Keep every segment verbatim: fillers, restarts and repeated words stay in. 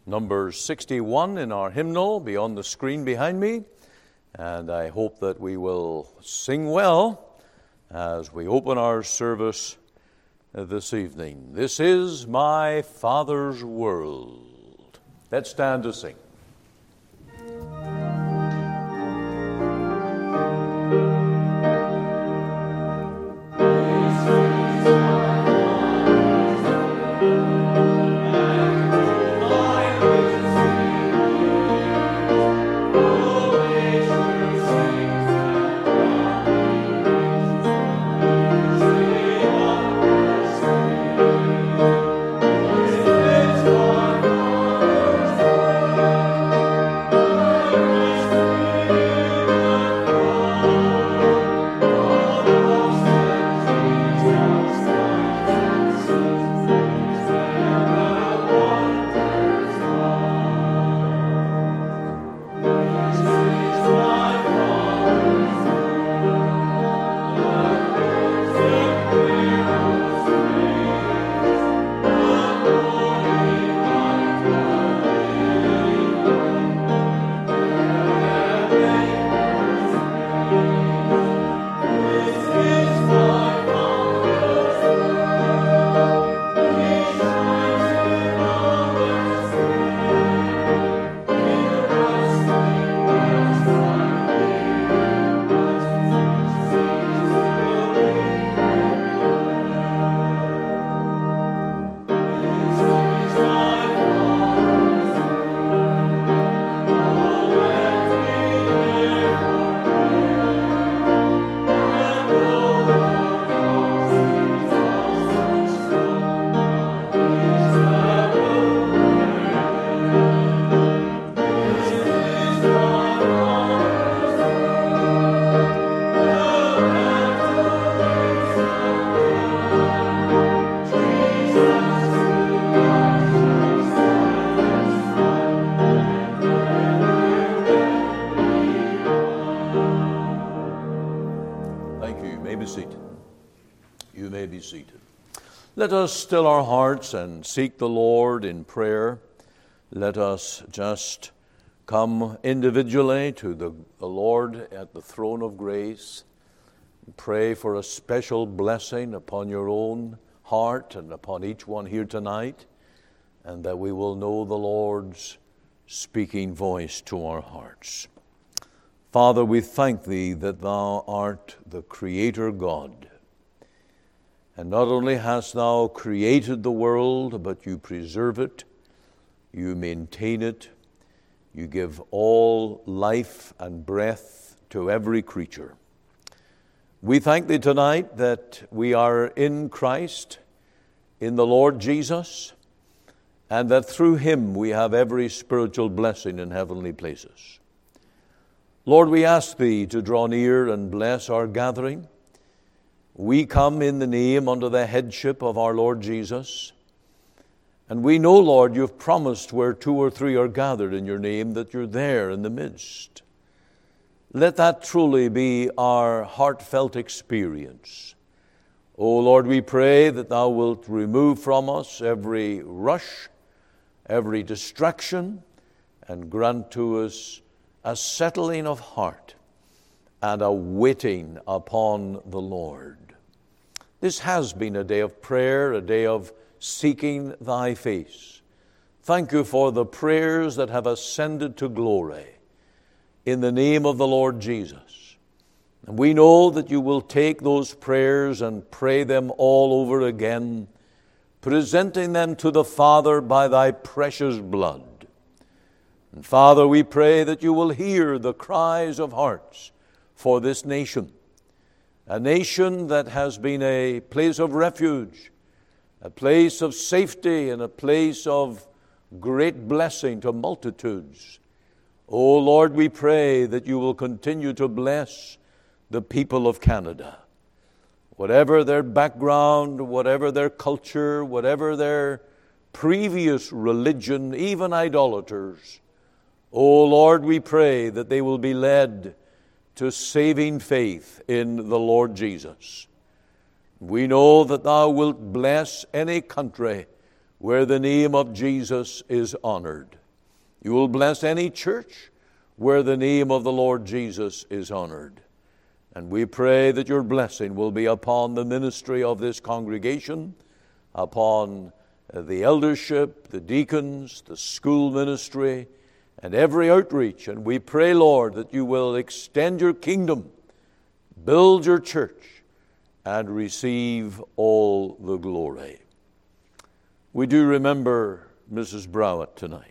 number sixty-one in our hymnal, be on the screen behind me. And I hope that we will sing well as we open our service this evening. This is my Father's world. Let's stand to sing. Let us still our hearts and seek the Lord in prayer. Let us just come individually to the, the Lord at the throne of grace. Pray for a special blessing upon your own heart and upon each one here tonight, and that we will know the Lord's speaking voice to our hearts. Father, we thank Thee that Thou art the Creator God. And not only hast Thou created the world, but You preserve it, You maintain it, You give all life and breath to every creature. We thank Thee tonight that we are in Christ, in the Lord Jesus, and that through Him we have every spiritual blessing in heavenly places. Lord, we ask Thee to draw near and bless our gathering. We come in the name under the headship of our Lord Jesus. And we know, Lord, You've promised where two or three are gathered in Your name that You're there in the midst. Let that truly be our heartfelt experience. O Lord, we pray that Thou wilt remove from us every rush, every distraction, and grant to us a settling of heart and a waiting upon the Lord. This has been a day of prayer, a day of seeking Thy face. Thank You for the prayers that have ascended to glory in the name of the Lord Jesus. And we know that You will take those prayers and pray them all over again, presenting them to the Father by Thy precious blood. And Father, we pray that You will hear the cries of hearts for this nation, a nation that has been a place of refuge, a place of safety, and a place of great blessing to multitudes. Oh Lord, we pray that You will continue to bless the people of Canada. Whatever their background, whatever their culture, whatever their previous religion, even idolaters, oh Lord, we pray that they will be led to saving faith in the Lord Jesus. We know that Thou wilt bless any country where the name of Jesus is honored. You will bless any church where the name of the Lord Jesus is honored. And we pray that your blessing will be upon the ministry of this congregation, upon the eldership, the deacons, the school ministry, and every outreach. And we pray, Lord, that you will extend your kingdom, build your church, and receive all the glory. We do remember Missus Browett tonight.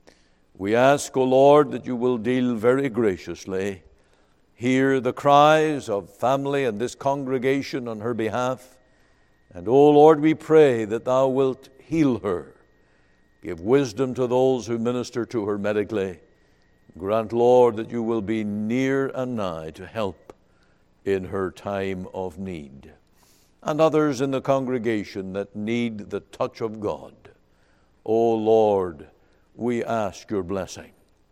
We ask, O Lord, that you will deal very graciously. Hear the cries of family and this congregation on her behalf. And, O Lord, we pray that thou wilt heal her. Give wisdom to those who minister to her medically. Grant, Lord, that you will be near and nigh to help in her time of need. And others in the congregation that need the touch of God. O Lord, we ask your blessing.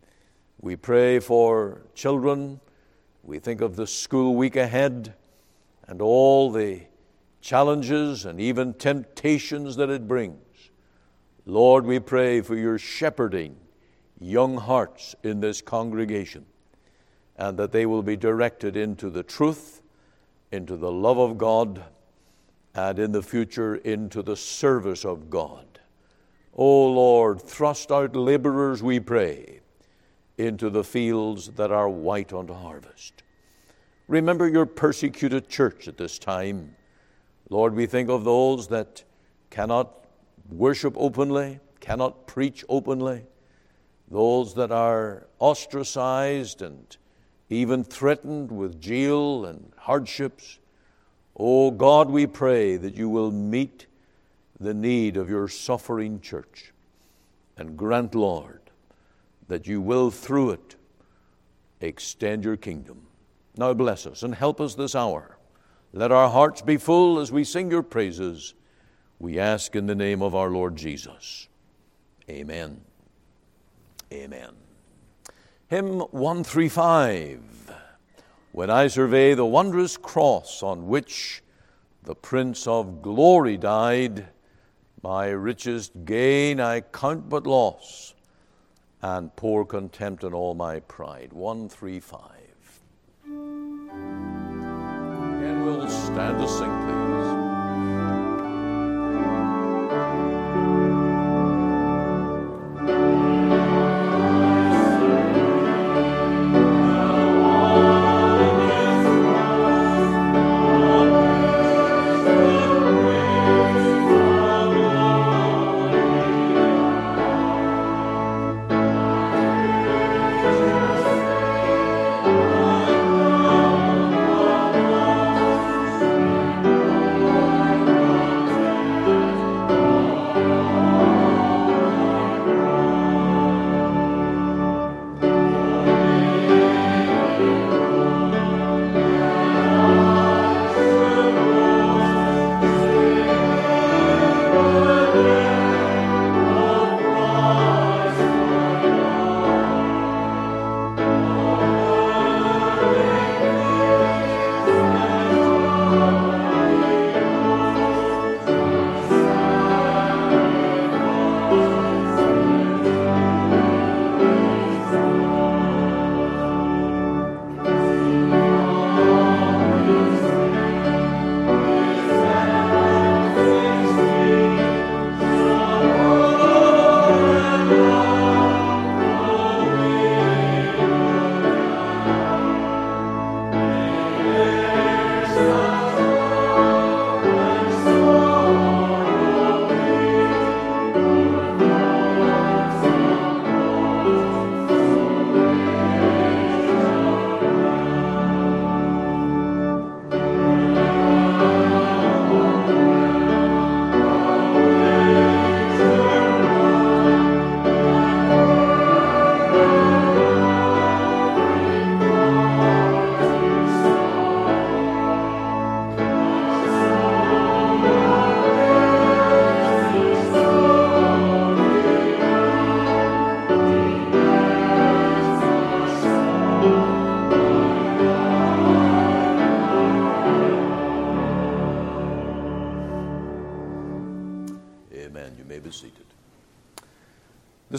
We pray for children. We think of the school week ahead and all the challenges and even temptations that it brings. Lord, we pray for your shepherding young hearts in this congregation, and that they will be directed into the truth, into the love of God, and in the future into the service of God. O Lord, thrust out laborers, we pray, into the fields that are white unto harvest. Remember your persecuted church at this time. Lord, we think of those that cannot worship openly, cannot preach openly, those that are ostracized and even threatened with jail and hardships. O God, we pray that you will meet the need of your suffering church, and grant, Lord, that you will through it extend your kingdom. Now bless us and help us this hour. Let our hearts be full as we sing your praises. We ask in the name of our Lord Jesus. Amen. Amen. Hymn one thirty-five. When I survey the wondrous cross on which the Prince of Glory died, my richest gain I count but loss, and pour contempt on all my pride. one thirty-five. And we'll stand to sing, please. Oh,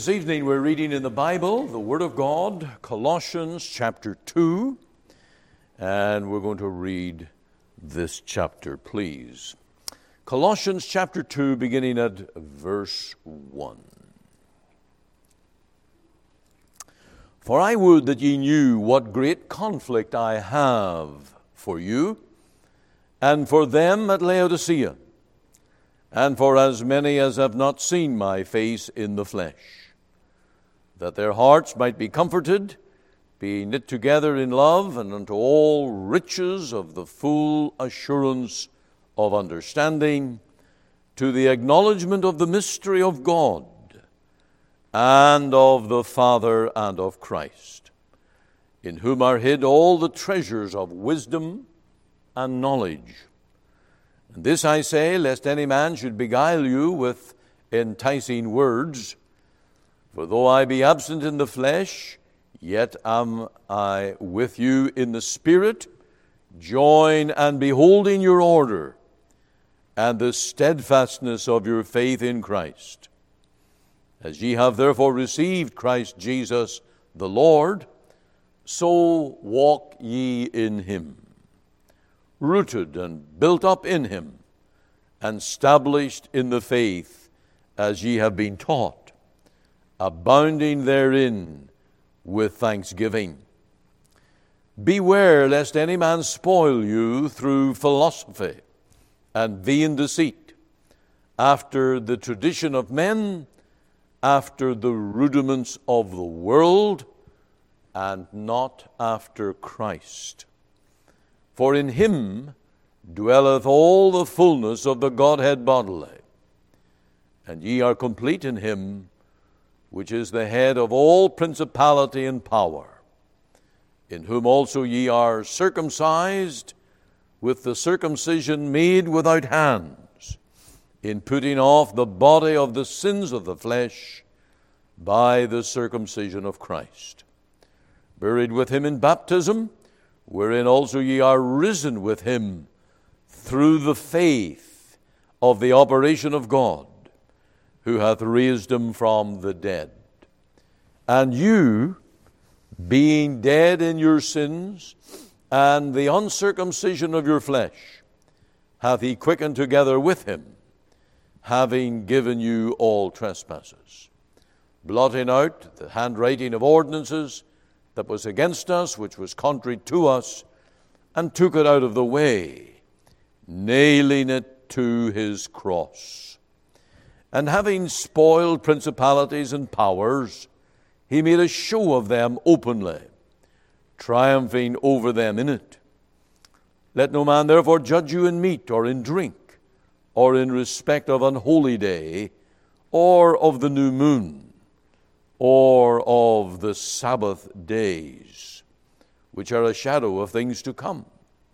This evening we're reading in the Bible, the Word of God, Colossians chapter two, and we're going to read this chapter, please. Colossians chapter two, beginning at verse one. For I would that ye knew what great conflict I have for you, and for them at Laodicea, and for as many as have not seen my face in the flesh, that their hearts might be comforted, being knit together in love, and unto all riches of the full assurance of understanding, to the acknowledgement of the mystery of God, and of the Father and of Christ, in whom are hid all the treasures of wisdom and knowledge. And this I say, lest any man should beguile you with enticing words. For though I be absent in the flesh, yet am I with you in the Spirit, join and beholding your order, and the steadfastness of your faith in Christ. As ye have therefore received Christ Jesus the Lord, so walk ye in him, rooted and built up in him, and established in the faith as ye have been taught, abounding therein with thanksgiving. Beware lest any man spoil you through philosophy and vain deceit, after the tradition of men, after the rudiments of the world, and not after Christ. For in him dwelleth all the fullness of the Godhead bodily, and ye are complete in him, which is the head of all principality and power, in whom also ye are circumcised with the circumcision made without hands, in putting off the body of the sins of the flesh by the circumcision of Christ, buried with him in baptism, wherein also ye are risen with him through the faith of the operation of God, who hath raised him from the dead. And you, being dead in your sins and the uncircumcision of your flesh, hath he quickened together with him, having given you all trespasses, blotting out the handwriting of ordinances that was against us, which was contrary to us, and took it out of the way, nailing it to his cross. And having spoiled principalities and powers, he made a show of them openly, triumphing over them in it. Let no man therefore judge you in meat or in drink, or in respect of an holy day, or of the new moon, or of the Sabbath days, which are a shadow of things to come.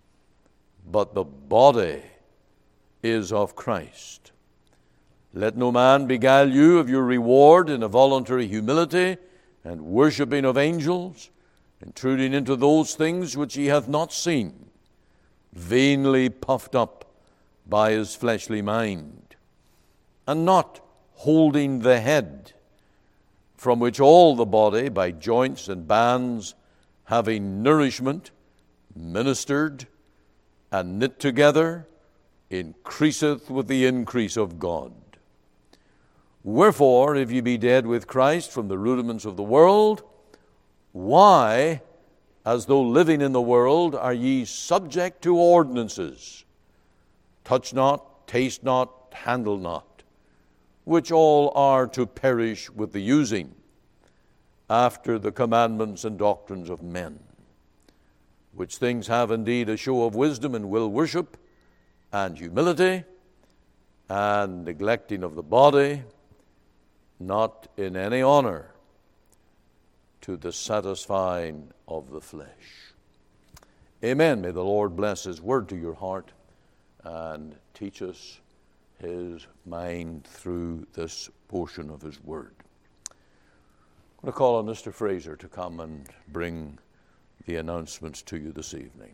But the body is of Christ. Let no man beguile you of your reward in a voluntary humility and worshipping of angels, intruding into those things which he hath not seen, vainly puffed up by his fleshly mind, and not holding the head, from which all the body by joints and bands, having nourishment, ministered and knit together, increaseth with the increase of God. Wherefore, if ye be dead with Christ from the rudiments of the world, why, as though living in the world, are ye subject to ordinances? Touch not, taste not, handle not, which all are to perish with the using, after the commandments and doctrines of men, which things have indeed a show of wisdom and will worship, and humility, and neglecting of the body, not in any honor, to the satisfying of the flesh. Amen. May the Lord bless his word to your heart and teach us his mind through this portion of his word. I'm going to call on Mister Fraser to come and bring the announcements to you this evening.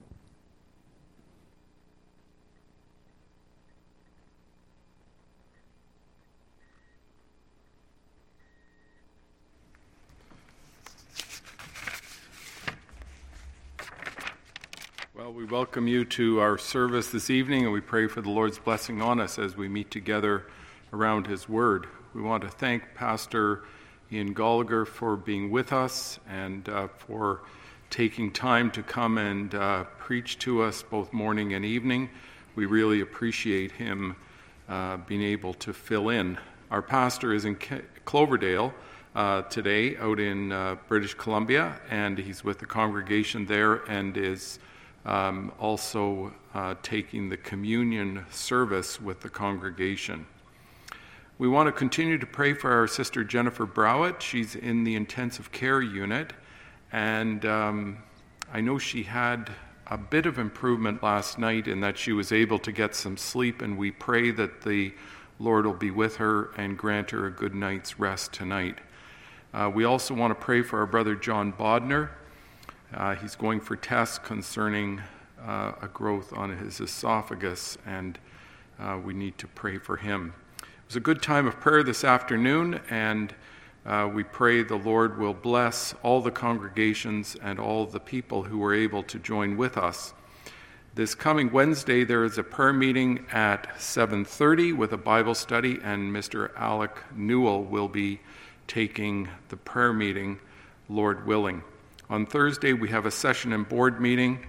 We welcome you to our service this evening, and we pray for the Lord's blessing on us as we meet together around His Word. We want to thank Pastor Ian Gallagher for being with us and uh, for taking time to come and uh, preach to us both morning and evening. We really appreciate him uh, being able to fill in. Our pastor is in K- Cloverdale uh, today, out in uh, British Columbia, and he's with the congregation there and is Um, also uh, taking the communion service with the congregation. We want to continue to pray for our sister Jennifer Browett. She's in the intensive care unit, and um, I know she had a bit of improvement last night in that she was able to get some sleep, and we pray that the Lord will be with her and grant her a good night's rest tonight. Uh, we also want to pray for our brother John Bodner. Uh, he's going for tests concerning uh, a growth on his esophagus, and uh, we need to pray for him. It was a good time of prayer this afternoon, and uh, we pray the Lord will bless all the congregations and all the people who were able to join with us. This coming Wednesday, there is a prayer meeting at seven thirty with a Bible study, and Mister Alec Newell will be taking the prayer meeting, Lord willing. On Thursday, we have a session and board meeting,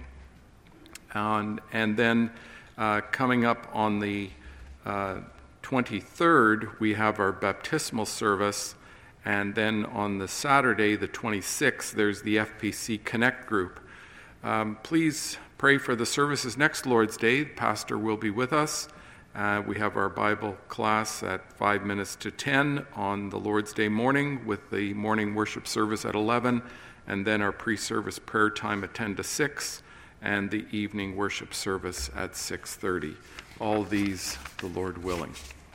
and, and then uh, coming up on the uh, twenty-third, we have our baptismal service, and then on the Saturday, the twenty-sixth, there's the F P C Connect group. Um, please pray for the services next Lord's Day. The pastor will be with us. Uh, we have our Bible class at five minutes to ten on the Lord's Day morning, with the morning worship service at eleven, and then our pre-service prayer time at ten to six, and the evening worship service at six thirty. All these, the Lord willing.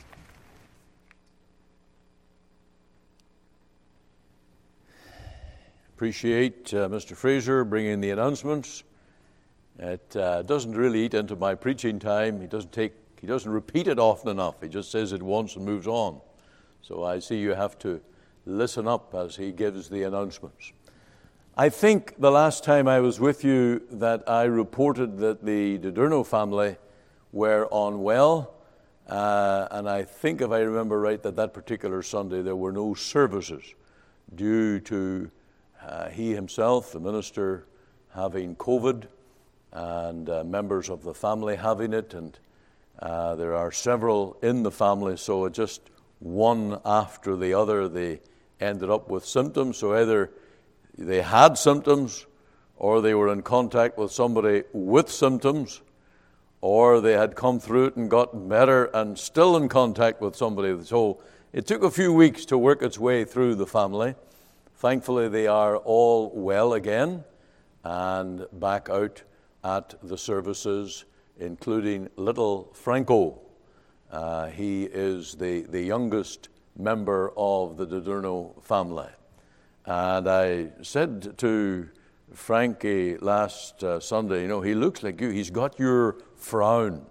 Appreciate uh, Mister Fraser bringing the announcements. It uh, doesn't really eat into my preaching time. He doesn't take, he doesn't repeat it often enough. He just says it once and moves on. So I see you have to listen up as he gives the announcements. I think the last time I was with you that I reported that the Dodurno family were unwell, uh, and I think if I remember right that that particular Sunday there were no services due to uh, he himself, the minister, having COVID, and uh, members of the family having it, and uh, there are several in the family, so it just one after the other they ended up with symptoms. So either they had symptoms, or they were in contact with somebody with symptoms, or they had come through it and gotten better and still in contact with somebody. So it took a few weeks to work its way through the family. Thankfully, they are all well again and back out at the services, including little Franco. Uh, he is the, the youngest member of the Dodurno family. And I said to Frankie last uh, Sunday, you know, he looks like you. He's got your frown.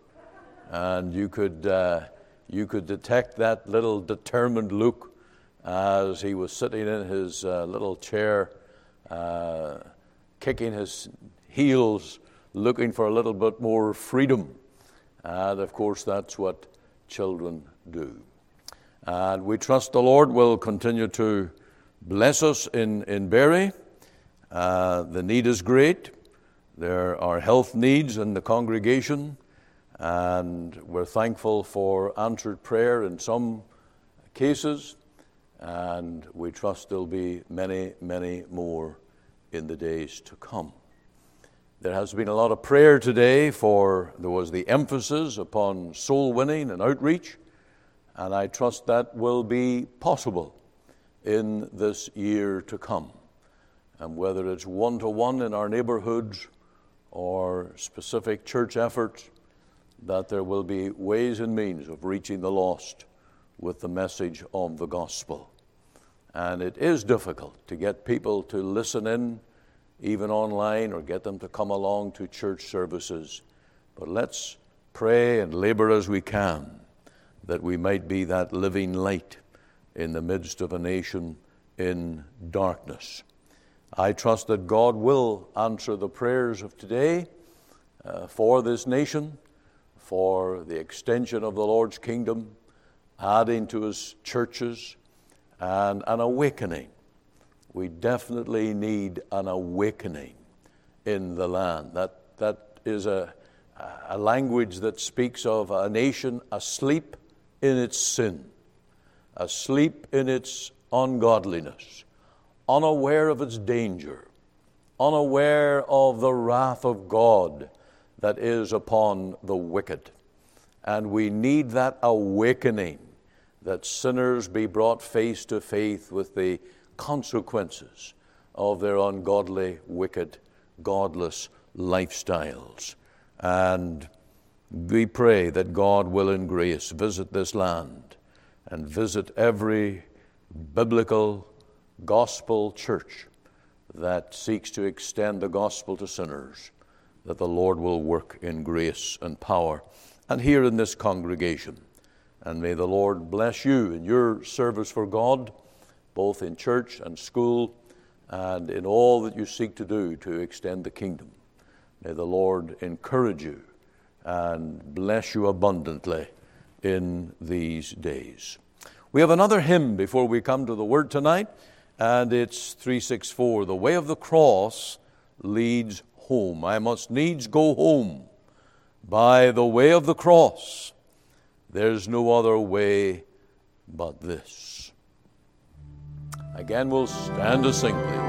And you could uh, you could detect that little determined look as he was sitting in his uh, little chair, uh, kicking his heels, looking for a little bit more freedom. And, of course, that's what children do. And we trust the Lord will continue to bless us in, in Barrie. Uh, the need is great. There are health needs in the congregation, and we're thankful for answered prayer in some cases, and we trust there'll be many, many more in the days to come. There has been a lot of prayer today for, there was the emphasis upon soul winning and outreach, and I trust that will be possible in this year to come. And whether it's one-to-one in our neighborhoods or specific church efforts, that there will be ways and means of reaching the lost with the message of the gospel. And it is difficult to get people to listen in, even online, or get them to come along to church services. But let's pray and labor as we can that we might be that living light in the midst of a nation in darkness. I trust that God will answer the prayers of today, uh, for this nation, for the extension of the Lord's kingdom, adding to his churches, and an awakening. We definitely need an awakening in the land. That that is a, a language that speaks of a nation asleep in its sin, asleep in its ungodliness, unaware of its danger, unaware of the wrath of God that is upon the wicked. And we need that awakening, that sinners be brought face to face with the consequences of their ungodly, wicked, godless lifestyles. And we pray that God will in grace visit this land and visit every biblical gospel church that seeks to extend the gospel to sinners, that the Lord will work in grace and power. And here in this congregation, and may the Lord bless you in your service for God, both in church and school, and in all that you seek to do to extend the kingdom. May the Lord encourage you and bless you abundantly in these days. We have another hymn before we come to the Word tonight, and it's three sixty-four, The Way of the Cross Leads Home. I must needs go home by the way of the cross. There's no other way but this. Again, we'll stand to sing, please.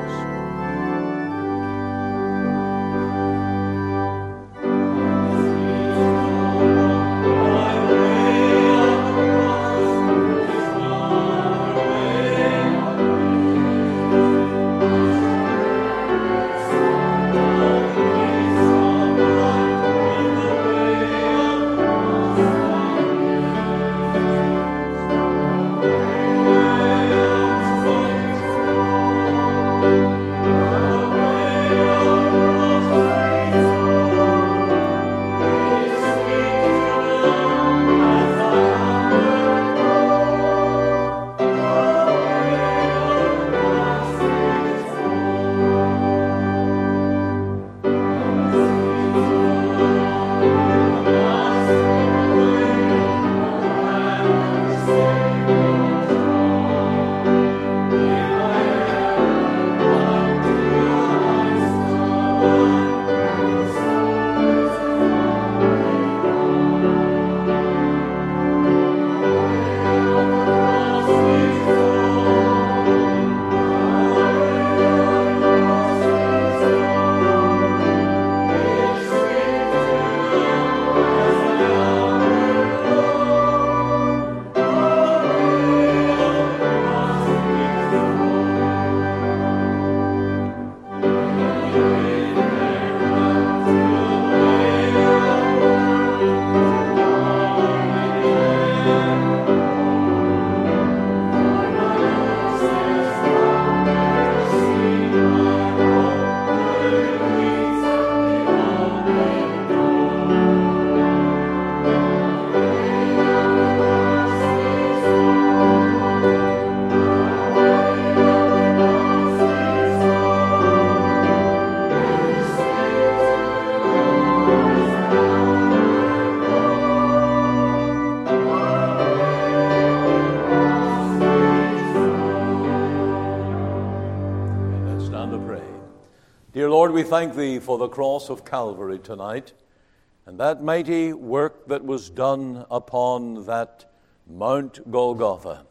Lord, we thank Thee for the cross of Calvary tonight and that mighty work that was done upon that Mount Golgotha.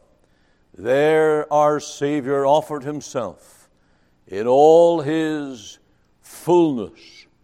There our Savior offered Himself in all His fullness,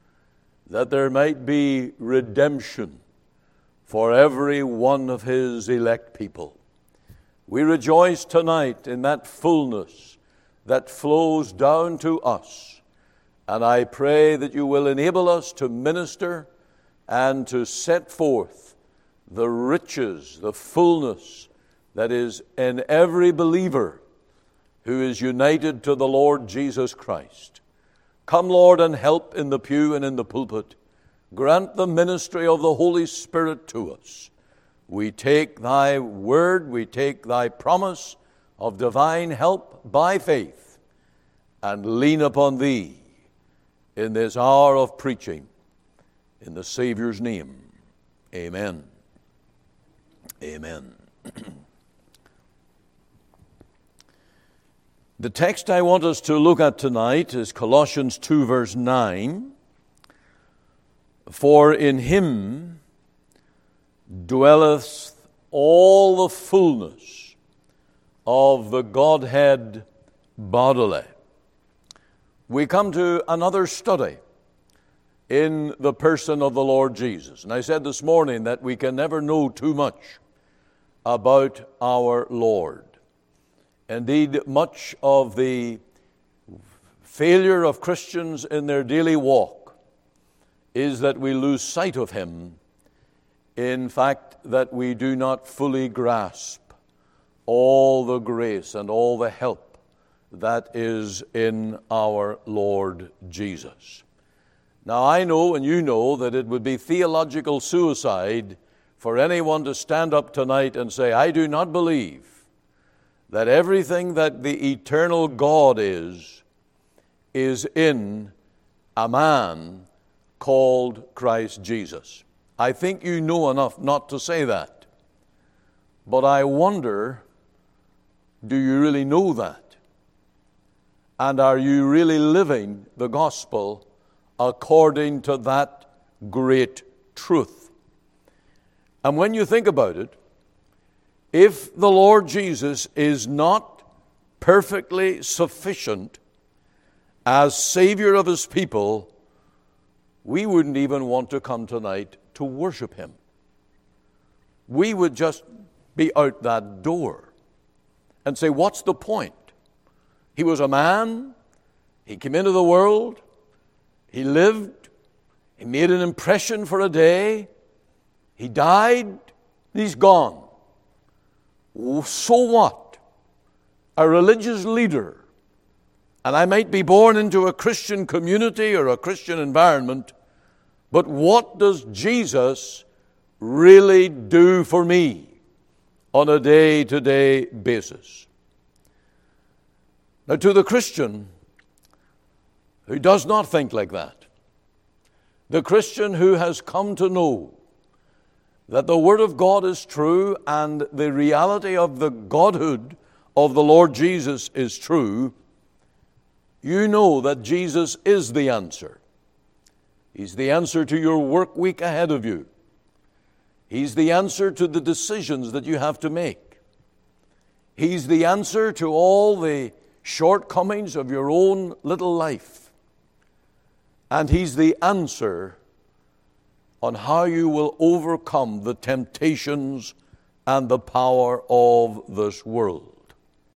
that there might be redemption for every one of His elect people. We rejoice tonight in that fullness that flows down to us. And I pray that you will enable us to minister and to set forth the riches, the fullness that is in every believer who is united to the Lord Jesus Christ. Come, Lord, and help in the pew and in the pulpit. Grant the ministry of the Holy Spirit to us. We take Thy word, we take Thy promise of divine help by faith and lean upon Thee in this hour of preaching. In the Savior's name, amen. Amen. The text I want us to look at tonight is Colossians two, verse nine. For in him dwelleth all the fullness of the Godhead bodily. We come to another study in the person of the Lord Jesus. And I said this morning that we can never know too much about our Lord. Indeed, much of the failure of Christians in their daily walk is that we lose sight of him. In fact, that we do not fully grasp all the grace and all the help that is in our Lord Jesus. Now, I know and you know that it would be theological suicide for anyone to stand up tonight and say, I do not believe that everything that the eternal God is, is in a man called Christ Jesus. I think you know enough not to say that. But I wonder, do you really know that? And are you really living the gospel according to that great truth? And when you think about it, if the Lord Jesus is not perfectly sufficient as Savior of his people, we wouldn't even want to come tonight to worship him. We would just be out that door and say, what's the point? He was a man, he came into the world, he lived, he made an impression for a day, he died, he's gone. So what? A religious leader, and I might be born into a Christian community or a Christian environment, but what does Jesus really do for me on a day-to-day basis? Now, to the Christian who does not think like that, the Christian who has come to know that the Word of God is true and the reality of the Godhood of the Lord Jesus is true, you know that Jesus is the answer. He's the answer to your work week ahead of you. He's the answer to the decisions that you have to make. He's the answer to all the shortcomings of your own little life. And he's the answer on how you will overcome the temptations and the power of this world.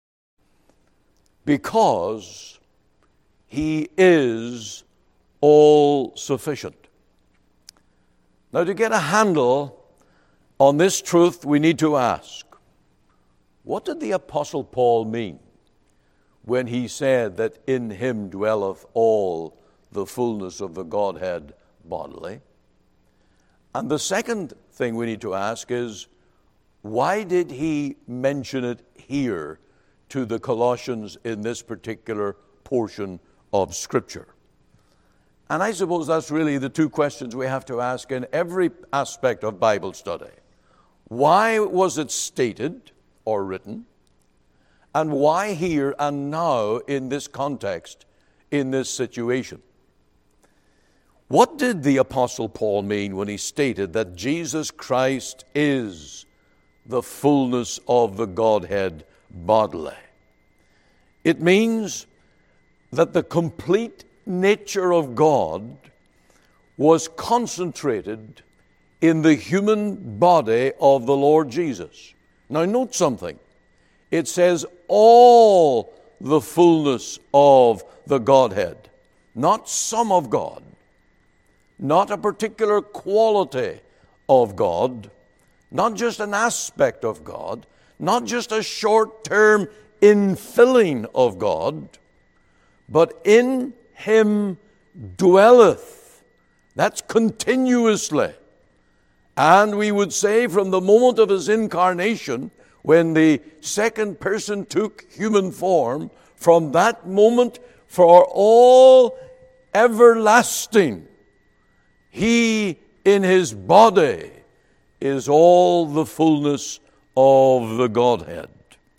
Because he is all sufficient. Now, to get a handle on this truth, we need to ask, what did the Apostle Paul mean when he said that in him dwelleth all the fullness of the Godhead bodily? And the second thing we need to ask is, why did he mention it here to the Colossians in this particular portion of Scripture? And I suppose that's really the two questions we have to ask in every aspect of Bible study. Why was it stated or written? And why here and now in this context, in this situation? What did the Apostle Paul mean when he stated that Jesus Christ is the fullness of the Godhead bodily? It means that the complete nature of God was concentrated in the human body of the Lord Jesus. Now note something. It says all the fullness of the Godhead, not some of God. Not a particular quality of God, not just an aspect of God, not just a short-term infilling of God, but in him dwelleth. That's continuously. And we would say from the moment of his incarnation, when the second person took human form, from that moment for all everlasting, He in his body is all the fullness of the Godhead.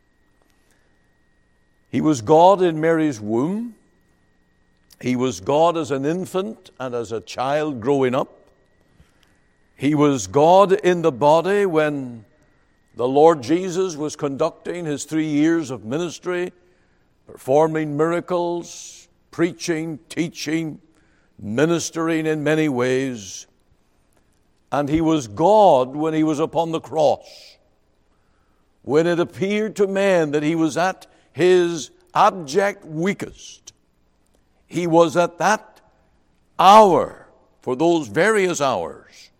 He was God in Mary's womb. He was God as an infant and as a child growing up. He was God in the body when the Lord Jesus was conducting his three years of ministry, performing miracles, preaching, teaching, ministering in many ways. And he was God when he was upon the cross, when it appeared to men that he was at his abject weakest. He was at that hour, for those various hours,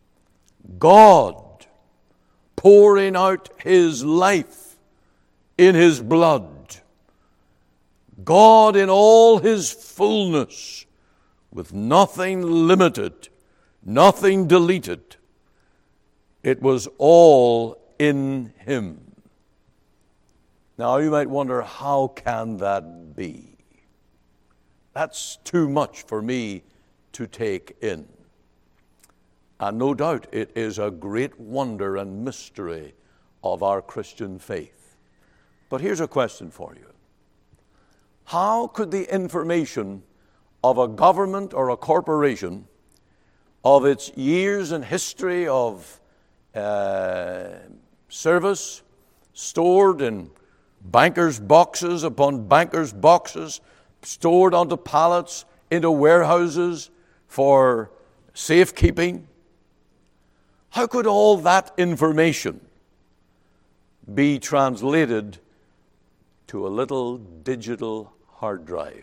God pouring out his life in his blood. God in all his fullness, with nothing limited, nothing deleted. It was all in him. Now you might wonder, how can that be? That's too much for me to take in. And no doubt it is a great wonder and mystery of our Christian faith. But here's a question for you. How could the information of a government or a corporation, of its years and history of uh, service, stored in bankers' boxes upon bankers' boxes, stored onto pallets into warehouses for safekeeping, how could all that information be translated to a little digital hard drive?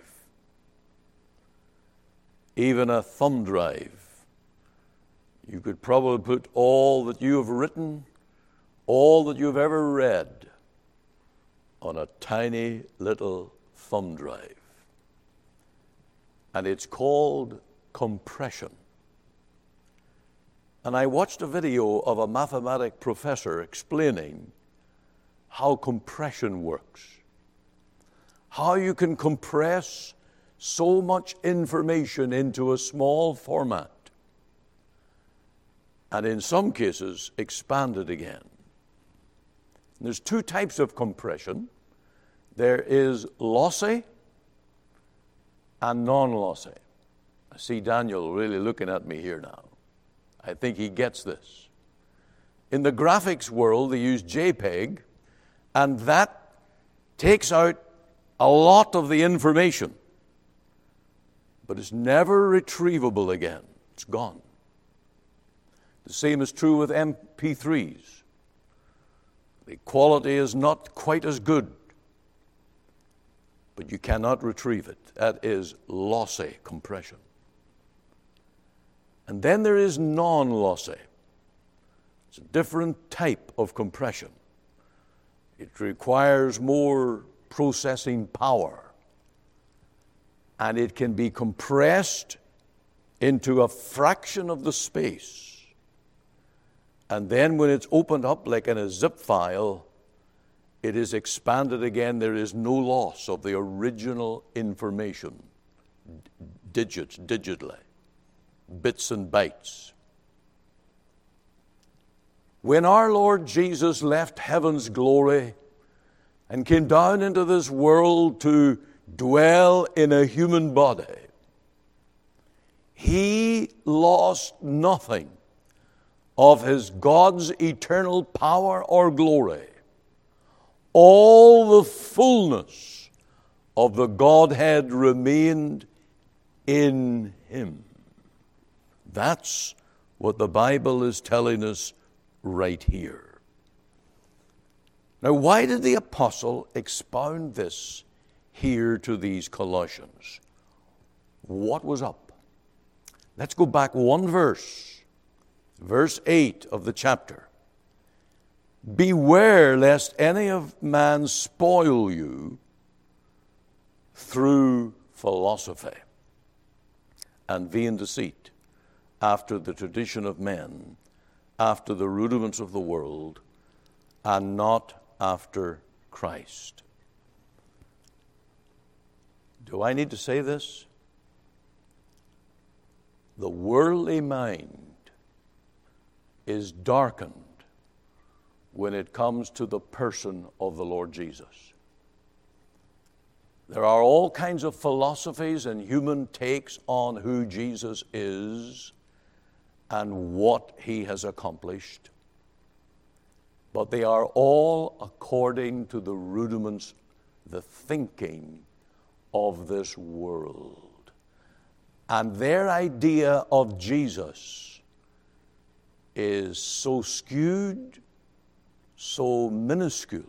Even a thumb drive. You could probably put all that you have written, all that you've ever read, on a tiny little thumb drive. And it's called compression. And I watched a video of a mathematic professor explaining how compression works. How you can compress so much information into a small format. And in some cases, expand it again. And there's two types of compression. There is lossy and non-lossy. I see Daniel really looking at me here now. I think he gets this. In the graphics world, they use JPEG, and that takes out a lot of the information, but it's never retrievable again. It's gone. The same is true with M P threes. The quality is not quite as good, but you cannot retrieve it. That is lossy compression. And then there is non-lossy. It's a different type of compression. It requires more processing power. And it can be compressed into a fraction of the space. And then when it's opened up like in a zip file, it is expanded again. There is no loss of the original information, digits, digitally, bits and bytes. When our Lord Jesus left heaven's glory and came down into this world to dwell in a human body, he lost nothing of his God's eternal power or glory. All the fullness of the Godhead remained in him. That's what the Bible is telling us right here. Now, why did the apostle expound this here to these Colossians? What was up? Let's go back one verse, verse eight of the chapter. Beware lest any of man spoil you through philosophy and vain deceit, after the tradition of men, after the rudiments of the world, and not after Christ. Do I need to say this? the worldly mind is darkened when it comes to the person of the Lord Jesus. There are all kinds of philosophies and human takes on who Jesus is and what he has accomplished, but they are all according to the rudiments, the thinking of this world. And their idea of Jesus is so skewed, so minuscule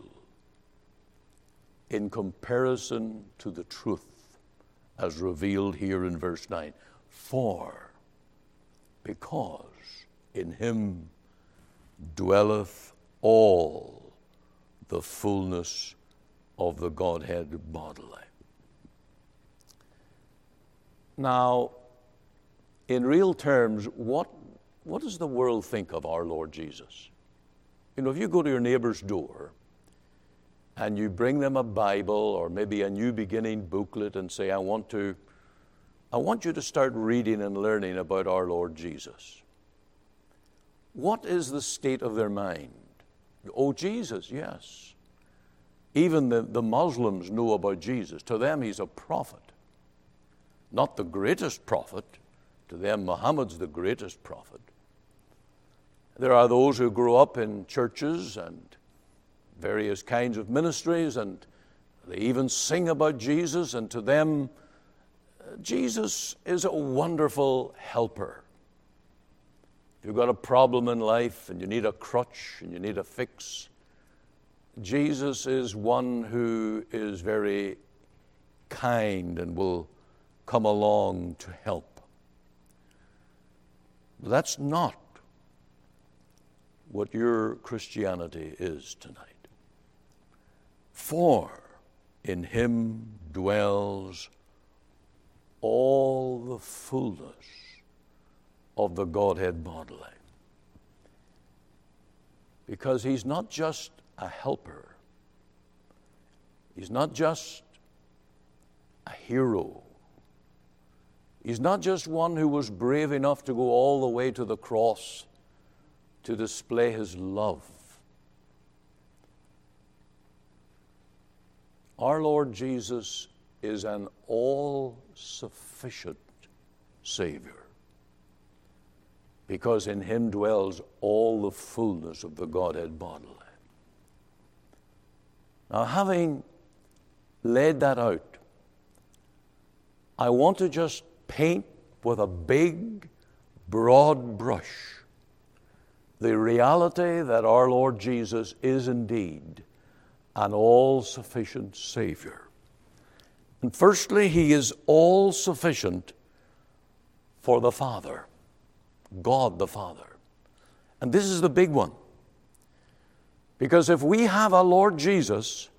in comparison to the truth as revealed here in verse nine. For, because in him dwelleth all the fullness of the Godhead bodily. Now, in real terms, what, what does the world think of our Lord Jesus? You know, if you go to your neighbor's door and you bring them a Bible or maybe a New Beginning booklet and say, I want to, I want you to start reading and learning about our Lord Jesus. What is the state of their mind? Oh, Jesus, yes. Even the, the Muslims know about Jesus. To them, he's a prophet. Not the greatest prophet. To them, Muhammad's the greatest prophet. There are those who grow up in churches and various kinds of ministries, and they even sing about Jesus, and to them, Jesus is a wonderful helper. If you've got a problem in life and you need a crutch and you need a fix, Jesus is one who is very kind and will come along to help. But that's not what your Christianity is tonight. For in him dwells all the fullness of the Godhead bodily. Because he's not just a helper. He's not just a hero. He's not just one who was brave enough to go all the way to the cross to display his love. Our Lord Jesus is an all-sufficient Savior, because in him dwells all the fullness of the Godhead bodily. Now, having laid that out, I want to just paint with a big, broad brush the reality that our Lord Jesus is indeed an all-sufficient Savior. And firstly, he is all-sufficient for the Father, God the Father. And this is the big one. Because if we have a Lord Jesus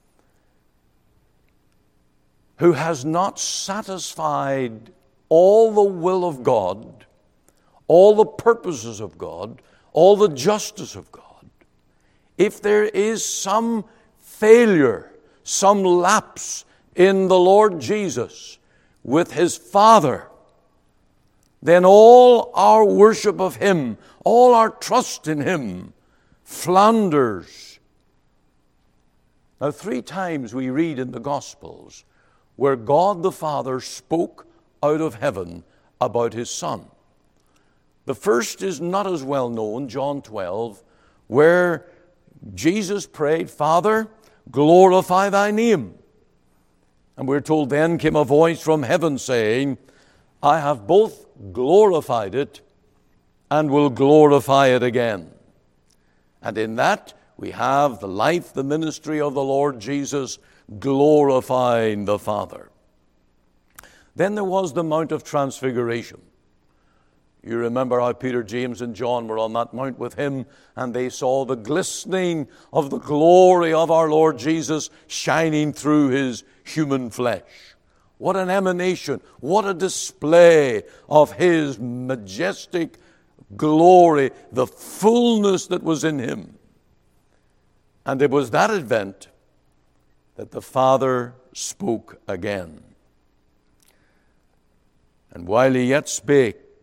who has not satisfied all the will of God, all the purposes of God, all the justice of God, if there is some failure, some lapse in the Lord Jesus with his Father, then all our worship of him, all our trust in him, flounders. Now, three times we read in the Gospels where God the Father spoke out of heaven about his Son. The first is not as well known, John twelve, where Jesus prayed, Father, glorify thy name. And we're told then came a voice from heaven saying, I have both glorified it and will glorify it again. And in that we have the life, the ministry of the Lord Jesus glorifying the Father. Then there was the Mount of Transfiguration. You remember how Peter, James, and John were on that mount with him, and they saw the glistening of the glory of our Lord Jesus shining through his human flesh. What an emanation, what a display of his majestic glory, the fullness that was in him. And it was that event that the Father spoke again. And while he yet spake,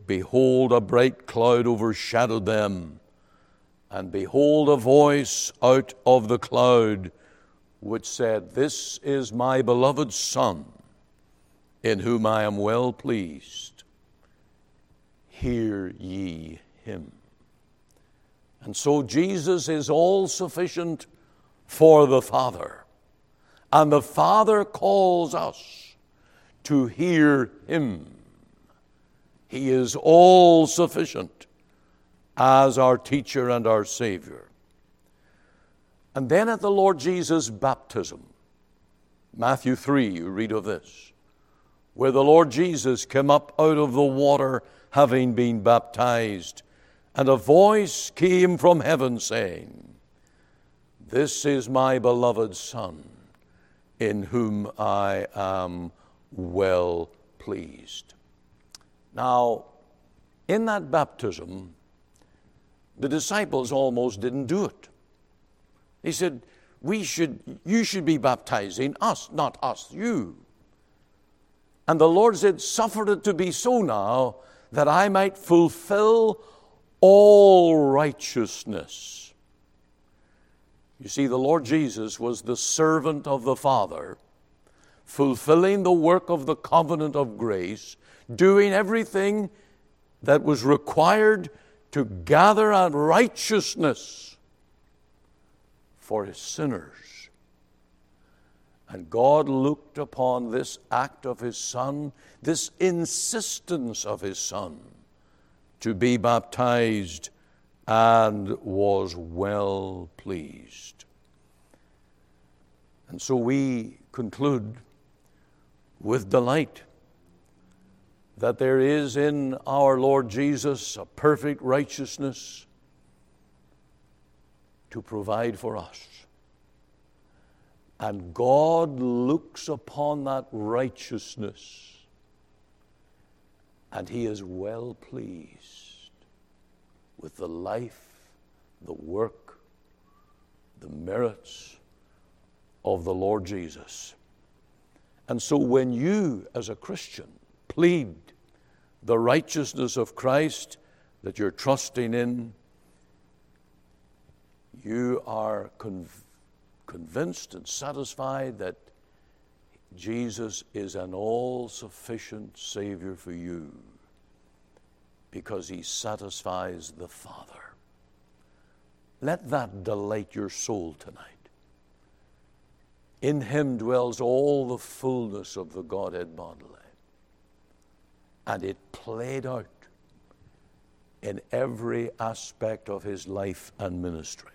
behold, a bright cloud overshadowed them, and behold, a voice out of the cloud which said, This is my beloved Son, in whom I am well pleased. Hear ye him. And so Jesus is all sufficient for the Father. And the Father calls us to hear him. He is all sufficient as our teacher and our Savior. And then at the Lord Jesus' baptism, Matthew three, you read of this, where the Lord Jesus came up out of the water having been baptized, and a voice came from heaven saying, This is my beloved Son, in whom I am well pleased. Now, in that baptism, the disciples almost didn't do it. He said, "We should, you should be baptizing us, not us, you." And the Lord said, "Suffer it to be so now, that I might fulfill all righteousness." You see, the Lord Jesus was the servant of the Father, fulfilling the work of the covenant of grace, doing everything that was required to gather out righteousness for his sinners. And God looked upon this act of his Son, this insistence of his Son to be baptized, and was well pleased. And so we conclude with delight that there is in our Lord Jesus a perfect righteousness to provide for us. And God looks upon that righteousness, and he is well pleased with the life, the work, the merits of the Lord Jesus. And so when you, as a Christian, plead the righteousness of Christ that you're trusting in, you are conv- convinced and satisfied that Jesus is an all-sufficient Savior for you because he satisfies the Father. Let that delight your soul tonight. In him dwells all the fullness of the Godhead bodily. And it played out in every aspect of his life and ministry.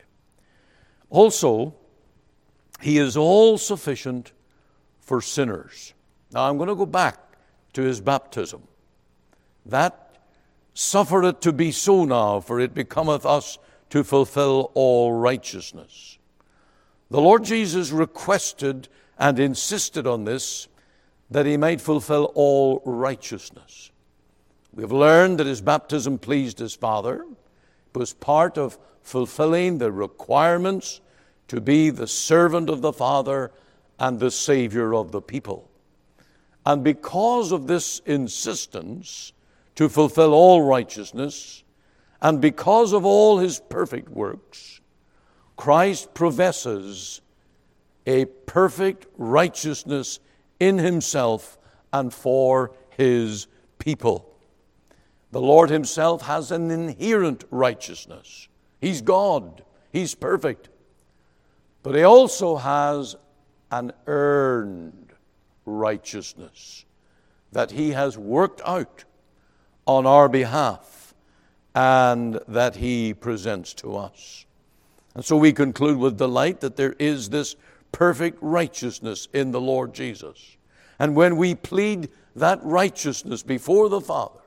Also, he is all sufficient for sinners. Now, I'm going to go back to his baptism. That suffer it to be so now, for it becometh us to fulfill all righteousness. The Lord Jesus requested and insisted on this, that he might fulfill all righteousness. We've learned that his baptism pleased his Father. It was part of fulfilling the requirements to be the servant of the Father and the Savior of the people. And because of this insistence to fulfill all righteousness, and because of all his perfect works, Christ professes a perfect righteousness in himself and for his people. The Lord himself has an inherent righteousness. He's God. He's perfect. But he also has an earned righteousness that he has worked out on our behalf and that he presents to us. And so we conclude with delight that there is this perfect righteousness in the Lord Jesus. And when we plead that righteousness before the Father,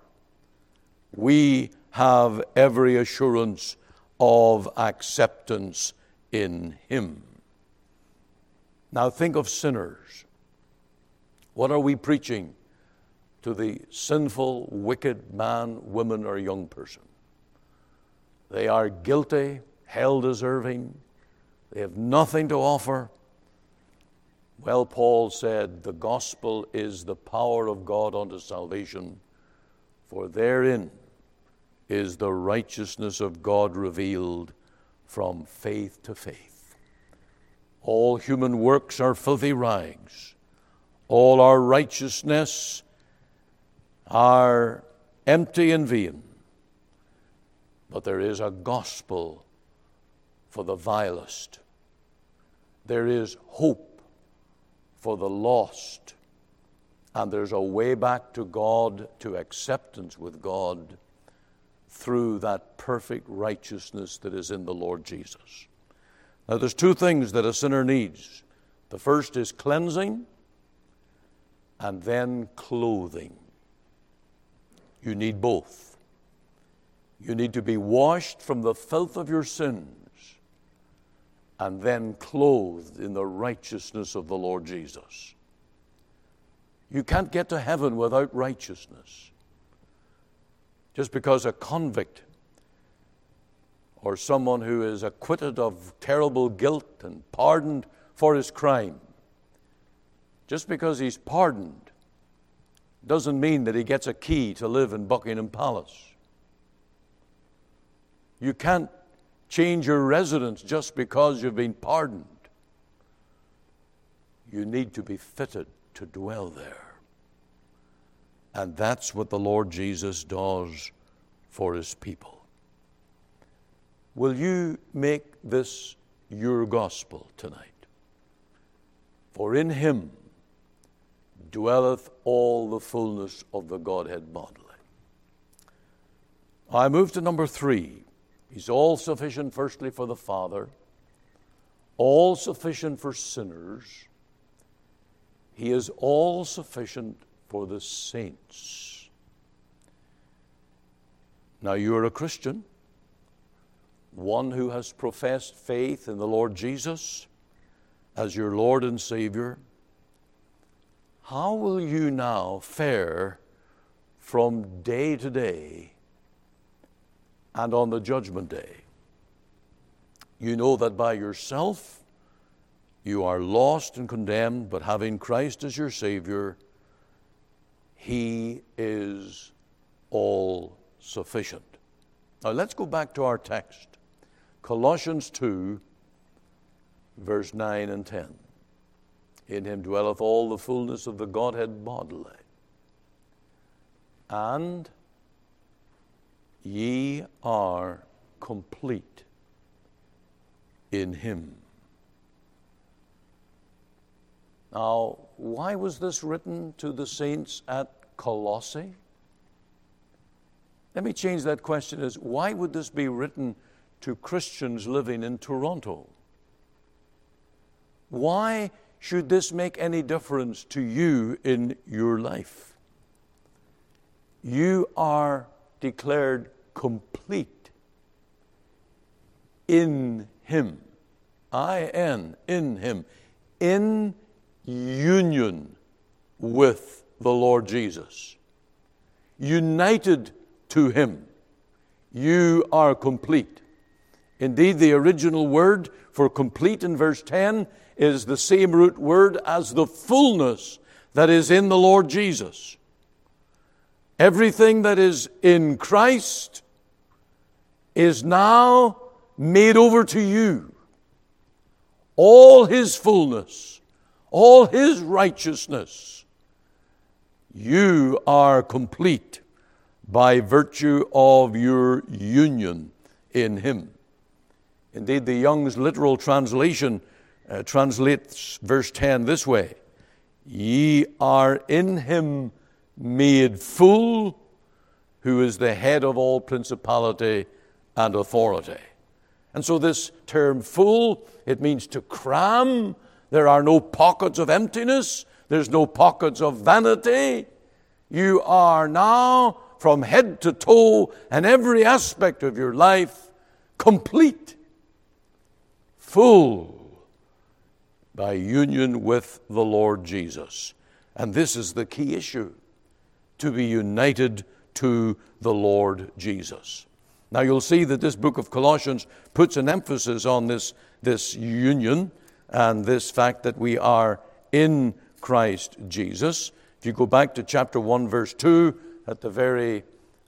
we have every assurance of acceptance in him. Now think of sinners. What are we preaching to the sinful, wicked man, woman, or young person? They are guilty, hell-deserving. They have nothing to offer. Well, Paul said, the gospel is the power of God unto salvation For therein is the righteousness of God revealed from faith to faith. All human works are filthy rags. All our righteousness are empty and vain. But there is a gospel for the vilest. There is hope for the lost. And there's a way back to God, to acceptance with God, through that perfect righteousness that is in the Lord Jesus. Now, there's two things that a sinner needs. The first is cleansing, and then clothing. You need both. You need to be washed from the filth of your sins, and then clothed in the righteousness of the Lord Jesus. You can't get to heaven without righteousness. Just because a convict or someone who is acquitted of terrible guilt and pardoned for his crime, just because he's pardoned doesn't mean that he gets a key to live in Buckingham Palace. You can't change your residence just because you've been pardoned. You need to be fitted to dwell there. And that's what the Lord Jesus does for his people. Will you make this your gospel tonight? For in him dwelleth all the fullness of the Godhead bodily. I move to number three. He's all sufficient, firstly, for the Father, all sufficient for sinners. He is all sufficient for the saints. Now, you are a Christian, one who has professed faith in the Lord Jesus as your Lord and Savior. How will you now fare from day to day and on the judgment day? You know that by yourself you are lost and condemned, but having Christ as your Savior, he is all sufficient. Now let's go back to our text. Colossians two, verse nine and ten. In him dwelleth all the fullness of the Godhead bodily. And ye are complete in him. Now, why was this written to the saints at Colossae? Let me change that question as, why would this be written to Christians living in Toronto? Why should this make any difference to you in your life? You are declared complete in him. I N, in him. In union with the Lord Jesus. United to him. You are complete. Indeed, the original word for complete in verse ten is the same root word as the fullness that is in the Lord Jesus. Everything that is in Christ is now made over to you. All his fullness, all his righteousness. You are complete by virtue of your union in him. Indeed, the Young's literal translation uh, translates verse ten this way: Ye are in him made full, who is the head of all principality and authority. And so this term full, it means to cram. There are no pockets of emptiness. There's no pockets of vanity. You are now, from head to toe and every aspect of your life, complete, full, by union with the Lord Jesus. And this is the key issue, to be united to the Lord Jesus. Now you'll see that this book of Colossians puts an emphasis on this, this union and this fact that we are in Christ Jesus. If you go back to chapter one, verse two, at the very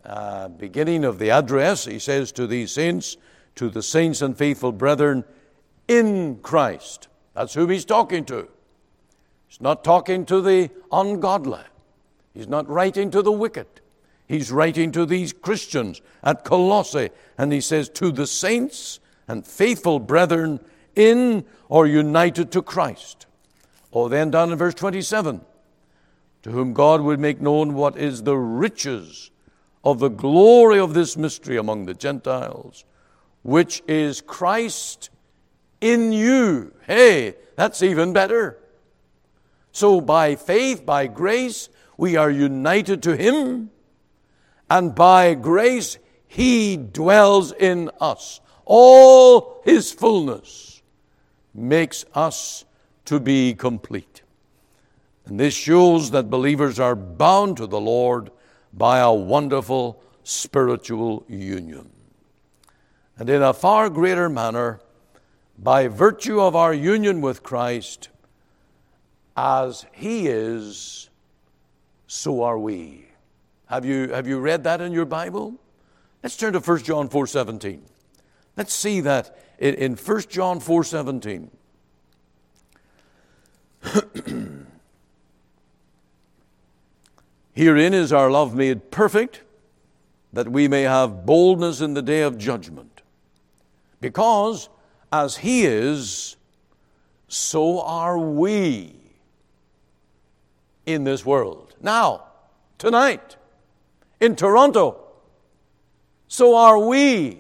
uh, beginning of the address, he says to these saints, to the saints and faithful brethren in Christ. That's who he's talking to. He's not talking to the ungodly. He's not writing to the wicked. He's writing to these Christians at Colossae, and he says, to the saints and faithful brethren in or united to Christ. Or then down in verse twenty-seven, to whom God would make known what is the riches of the glory of this mystery among the Gentiles, which is Christ in you. Hey, that's even better. So by faith, by grace, we are united to him, and by grace he dwells in us. All his fullness makes us to be complete. And this shows that believers are bound to the Lord by a wonderful spiritual union. And in a far greater manner, by virtue of our union with Christ, as he is, so are we. Have you, have you read that in your Bible? Let's turn to First John four seventeen. Let's see that in, in First John four seventeen. Herein is our love made perfect, that we may have boldness in the day of judgment. Because as he is, so are we in this world. Now, tonight, in Toronto, so are we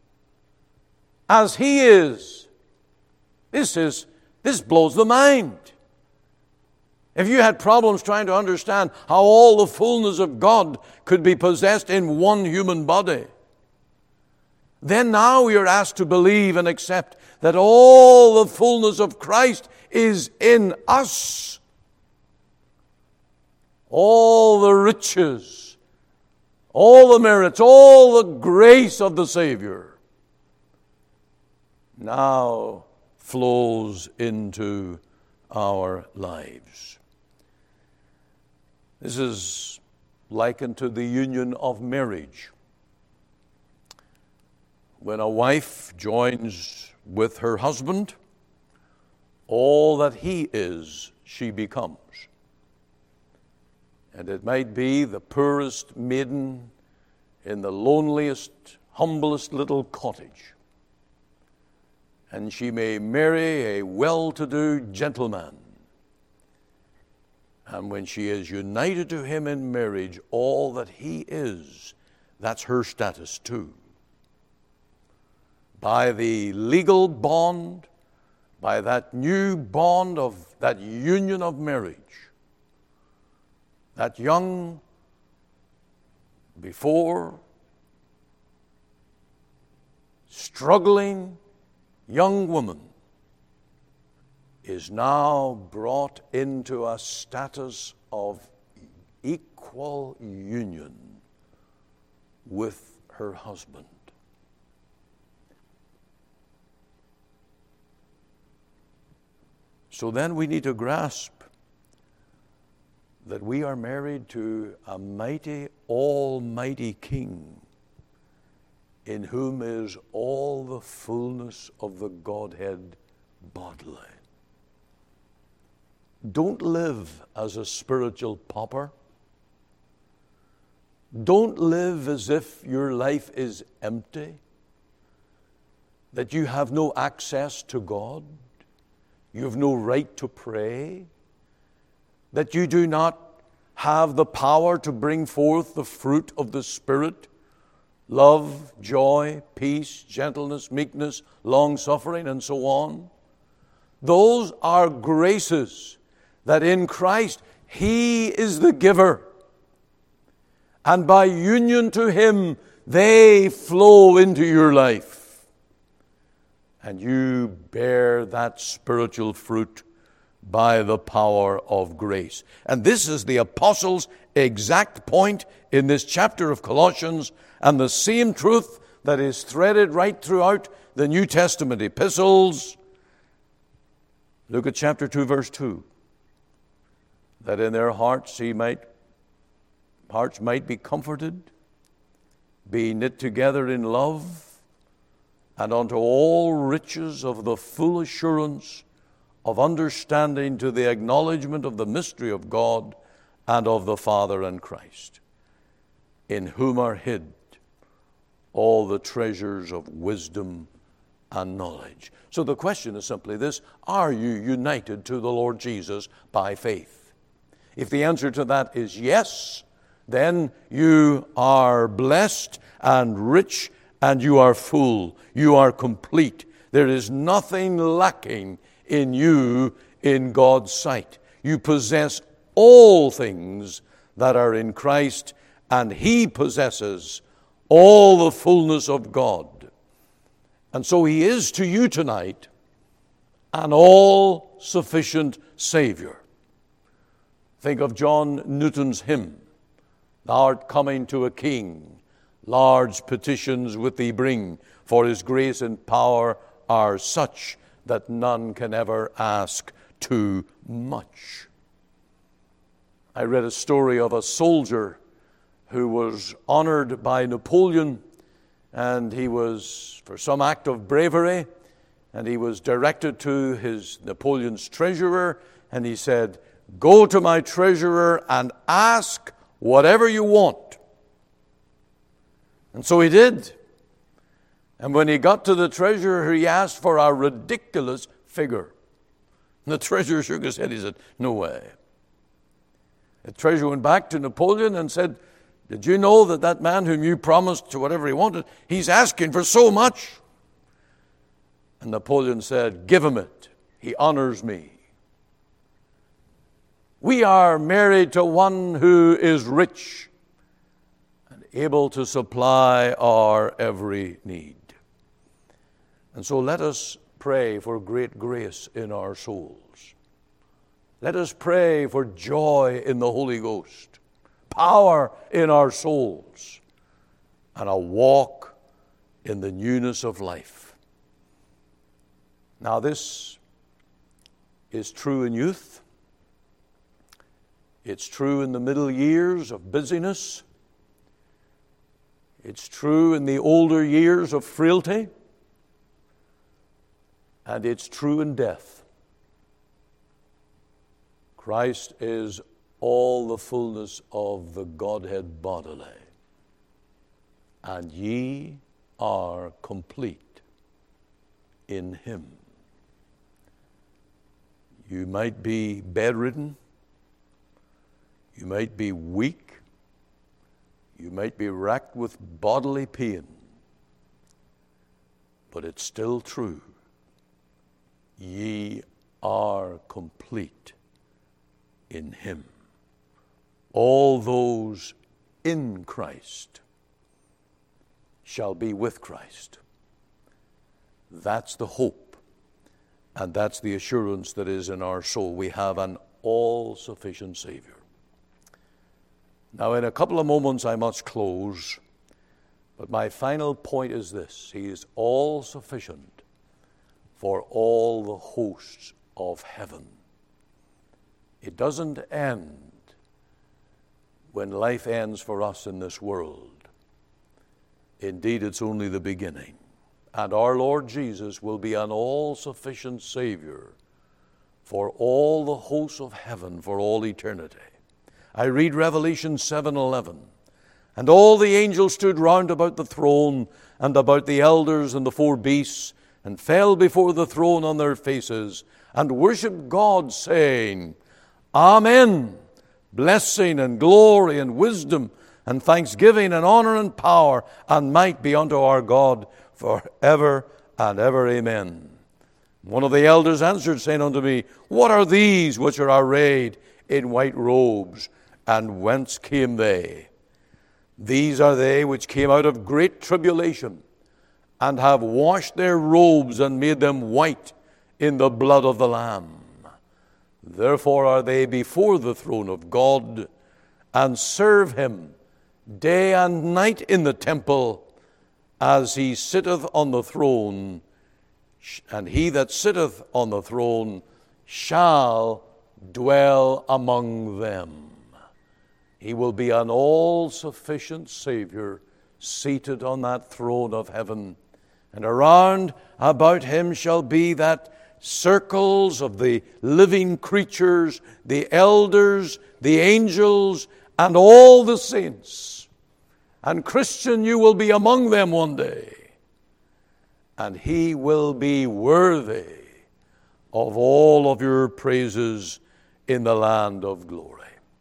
as he is. This is, this blows the mind. If you had problems trying to understand how all the fullness of God could be possessed in one human body, then now you're asked to believe and accept that all the fullness of Christ is in us. All the riches, all the merits, all the grace of the Savior now flows into our lives. This is likened to the union of marriage. When a wife joins with her husband, all that he is, she becomes. And it might be the poorest maiden in the loneliest, humblest little cottage. And she may marry a well-to-do gentleman. And when she is united to him in marriage, all that he is, that's her status too. By the legal bond, by that new bond of that union of marriage, that young, before, struggling young woman is now brought into a status of equal union with her husband. So then we need to grasp that we are married to a mighty, almighty King, in whom is all the fullness of the Godhead bodily. Don't live as a spiritual pauper. Don't live as if your life is empty, that you have no access to God, you have no right to pray, that you do not have the power to bring forth the fruit of the Spirit, love, joy, peace, gentleness, meekness, long-suffering, and so on. Those are graces that in Christ he is the giver. And by union to him, they flow into your life. And you bear that spiritual fruit by the power of grace. And this is the apostles' exact point in this chapter of Colossians, and the same truth that is threaded right throughout the New Testament epistles. Look at chapter two, verse two. That in their hearts he might, hearts might be comforted, be knit together in love, and unto all riches of the full assurance of understanding to the acknowledgement of the mystery of God and of the Father and Christ, in whom are hid all the treasures of wisdom and knowledge. So the question is simply this: are you united to the Lord Jesus by faith? If the answer to that is yes, then you are blessed and rich, and you are full. You are complete. There is nothing lacking in you in God's sight. You possess all things that are in Christ, and He possesses all the fullness of God. And so He is to you tonight an all-sufficient Savior. Think of John Newton's hymn, "Thou art coming to a King, large petitions with thee bring, for His grace and power are such that none can ever ask too much." I read a story of a soldier who was honored by Napoleon, and he was, for some act of bravery, and he was directed to his Napoleon's treasurer, and he said, "Go to my treasurer and ask whatever you want." And so he did. And when he got to the treasurer, he asked for a ridiculous figure. And the treasurer shook his head. He said, "No way." The treasurer went back to Napoleon and said, "Did you know that that man whom you promised to whatever he wanted, he's asking for so much?" And Napoleon said, "Give him it. He honors me." We are married to one who is rich and able to supply our every need. And so let us pray for great grace in our souls. Let us pray for joy in the Holy Ghost, power in our souls, and a walk in the newness of life. Now, this is true in youth. It's true in the middle years of busyness. It's true in the older years of frailty. And it's true in death. Christ is all the fullness of the Godhead bodily, and ye are complete in Him. You might be bedridden. You might be weak. You might be racked with bodily pain. But it's still true. Ye are complete in Him. All those in Christ shall be with Christ. That's the hope, and that's the assurance that is in our soul. We have an all-sufficient Savior. Now, in a couple of moments, I must close, but my final point is this: He is all-sufficient for all the hosts of heaven. It doesn't end when life ends for us in this world. Indeed, it's only the beginning. And our Lord Jesus will be an all-sufficient Savior for all the hosts of heaven for all eternity. I read Revelation seven eleven. And all the angels stood round about the throne and about the elders and the four beasts, and fell before the throne on their faces, and worshipped God, saying, Amen. Blessing and glory and wisdom and thanksgiving and honor and power and might be unto our God forever and ever. Amen. One of the elders answered, saying unto me, What are these which are arrayed in white robes, and whence came they? These are they which came out of great tribulation, and have washed their robes and made them white in the blood of the Lamb. Therefore are they before the throne of God, and serve Him day and night in the temple, as He sitteth on the throne, and He that sitteth on the throne shall dwell among them. He will be an all-sufficient Savior seated on that throne of heaven. And around about him shall be that circles of the living creatures, the elders, the angels, and all the saints. And Christian, you will be among them one day. And he will be worthy of all of your praises in the land of glory.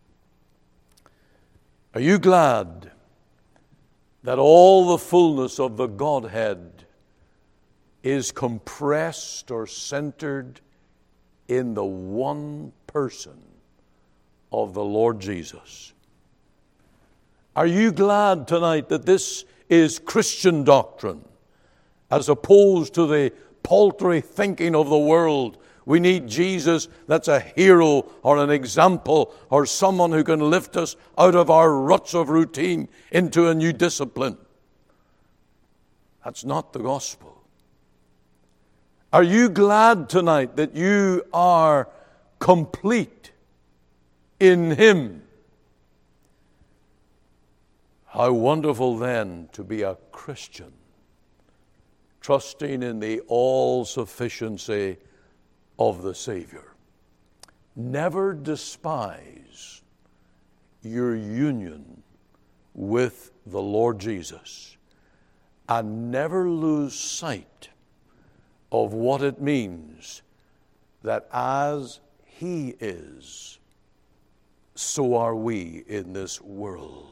Are you glad that all the fullness of the Godhead is compressed or centered in the one person of the Lord Jesus? Are you glad tonight that this is Christian doctrine, as opposed to the paltry thinking of the world? We need Jesus that's a hero or an example or someone who can lift us out of our ruts of routine into a new discipline. That's not the gospel. Are you glad tonight that you are complete in Him? How wonderful then to be a Christian, trusting in the all-sufficiency of the Savior. Never despise your union with the Lord Jesus, and never lose sight of what it means that as He is, so are we in this world.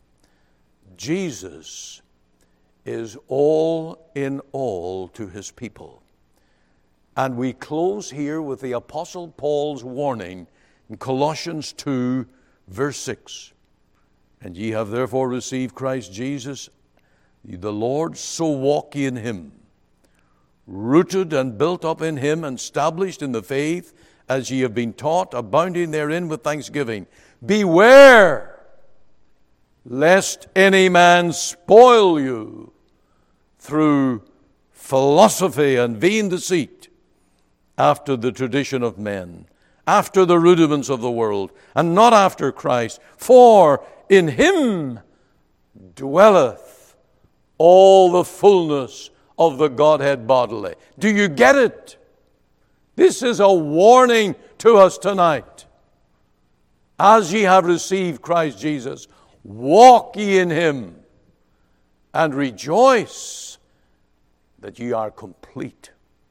Jesus is all in all to His people. And we close here with the Apostle Paul's warning in Colossians two, verse six. And ye have therefore received Christ Jesus, the Lord, so walk ye in Him, rooted and built up in Him, and established in the faith, as ye have been taught, abounding therein with thanksgiving. Beware, lest any man spoil you through philosophy and vain deceit, after the tradition of men, after the rudiments of the world, and not after Christ. For in Him dwelleth all the fullness of the Godhead bodily. Do you get it? This is a warning to us tonight. As ye have received Christ Jesus, walk ye in Him, and rejoice that ye are complete,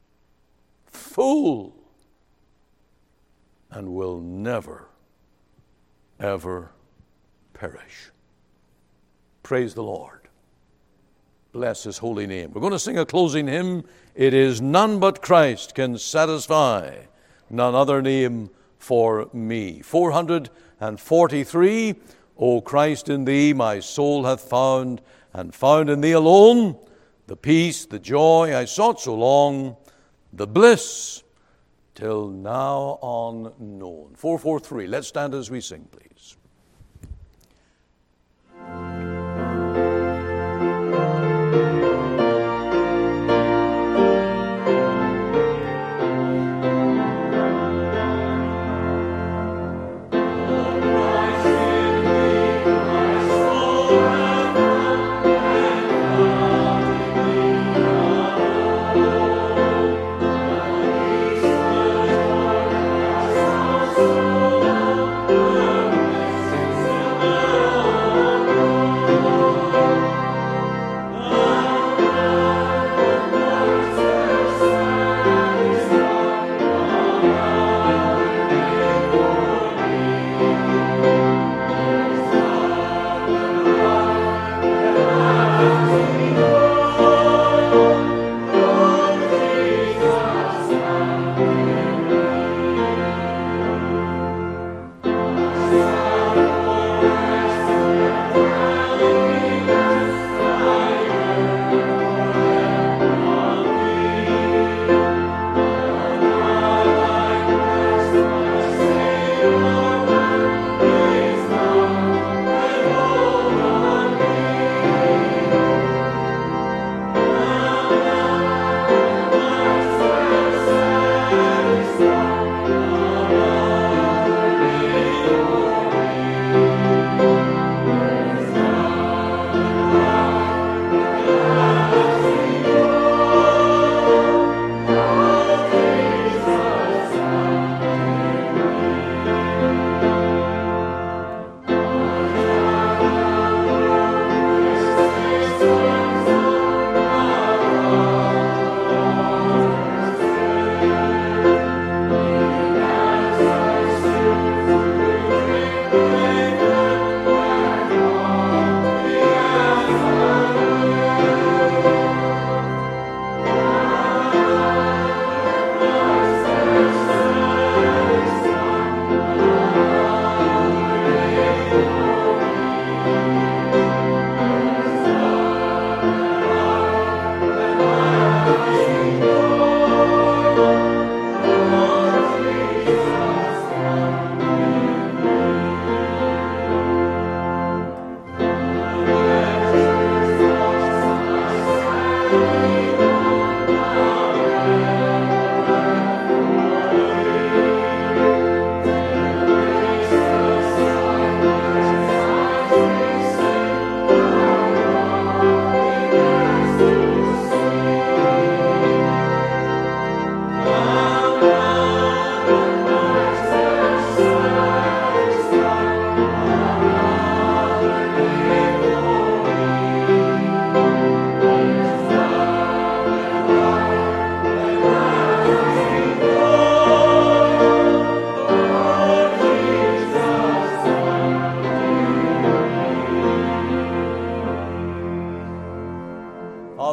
full, and will never, ever perish. Praise the Lord. Bless His holy name. We're going to sing a closing hymn. It is None But Christ Can Satisfy, None Other Name for Me. four hundred forty-three, O Christ, in Thee my soul hath found, and found in Thee alone the peace, the joy I sought so long, the bliss till now unknown. four forty-three. Let's stand as we sing, please.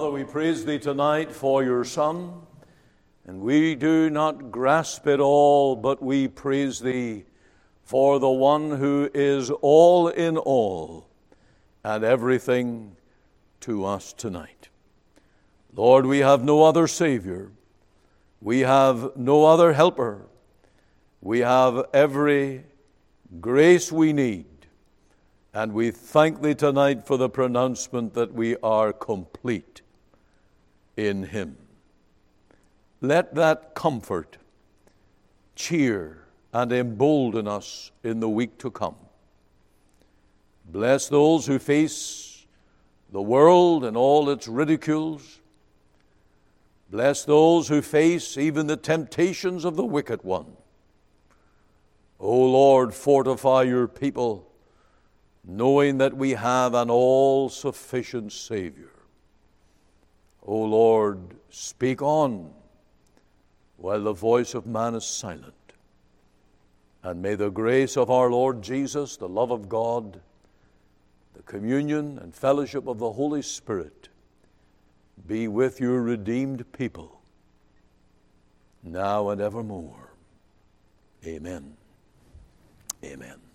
Father, we praise Thee tonight for Your Son, and we do not grasp it all, but we praise Thee for the one who is all in all and everything to us tonight. Lord, we have no other Savior. We have no other helper. We have every grace we need. And we thank Thee tonight for the pronouncement that we are complete in Him. Let that comfort, cheer, and embolden us in the week to come. Bless those who face the world and all its ridicules. Bless those who face even the temptations of the wicked one. O Lord, fortify Your people, knowing that we have an all-sufficient Savior. O Lord, speak on while the voice of man is silent. And may the grace of our Lord Jesus, the love of God, the communion and fellowship of the Holy Spirit be with Your redeemed people, now and evermore. Amen. Amen.